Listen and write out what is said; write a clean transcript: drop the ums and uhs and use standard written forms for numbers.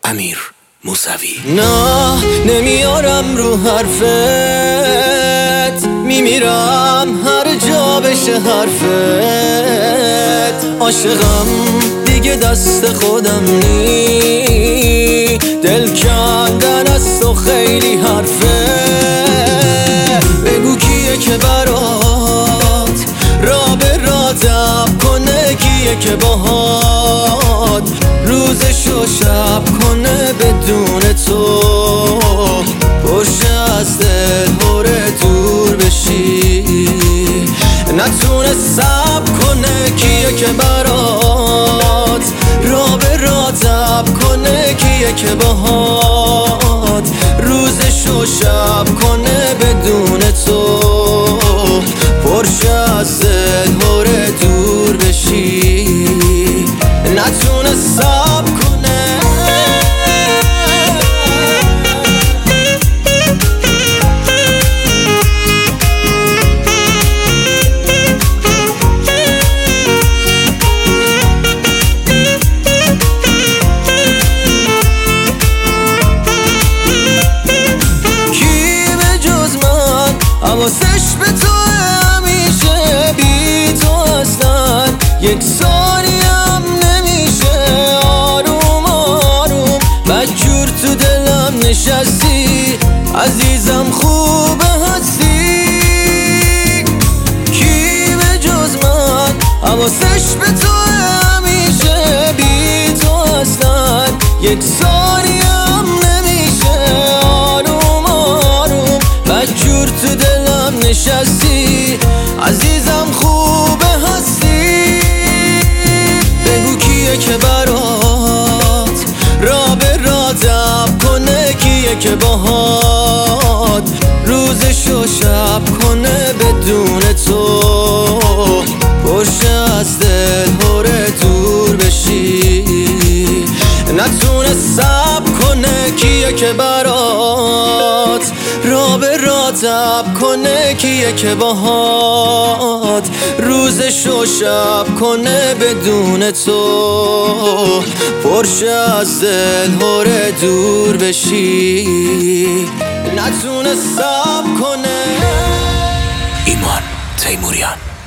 امیر موسوی. نه نمیارم رو حرفت، میمیرم هر جا بشه حرفت. عاشقم دیگه دست خودم نی، دل کندن از تو خیلی حرفه. بگو کیه که برات را به را دب کنه، کیه که باهات روزش و شب کنه بدون تو. باشه از دل هره دور بشی، نتونه صبر کنه. کیه که برات را به را دب کنه، کیه که باهات روزش و شب کنه بدون تو. باشه از دل هره دور بشی، نتونه صبر کنه. کی به جز من حواسش به تو همیشه، بی تو اصلا یک ثانیم نمیشه. آروم آروم بدجور تو دلم نشستی، عزیزم خوبه هستی. کی به جز من حواسش به تو همیشه، بی تو اصلا یک ثانیم نمیشه. آروم آروم بدجور تو دلم نشستی، عزیزم خوبه هستی. بگو کیه که برات را به را دب کنه، کیه که باهات روزش و شب کنه بدون تو. باشه از دل هره دور بشی، نتونه صبر کنه. کیه که برات را به را دب کنه، کیه که باهات روزش و شب کنه بدون تو. باشه از دل هره دور بشی، نتونه صبر کنه. ایمان تیموریان.